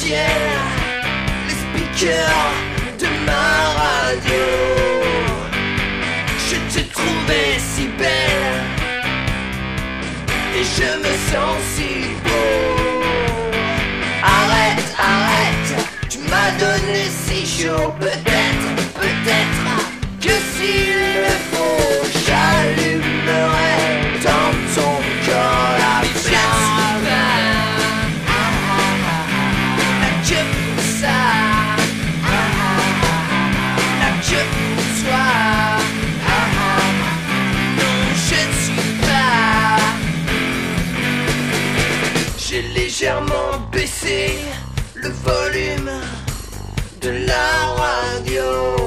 ciel, les speakers de ma radio. Je te trouvais si belle et je me sens si beau. Arrête, arrête, tu m'as donné si chaud. Peut-être que s'il le faut, j'allumerai dans ton corps la flamme. Là que pour ça, là que pour toi. Non, je ne suis pas. J'ai légèrement baissé le volume de la radio.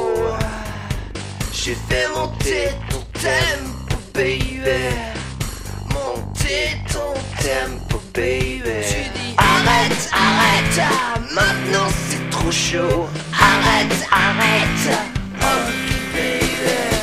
J'ai fait monter ton tempo, baby. Monter ton tempo, baby. Tu dis arrête, arrête, maintenant c'est trop chaud. Arrête, arrête, oh baby.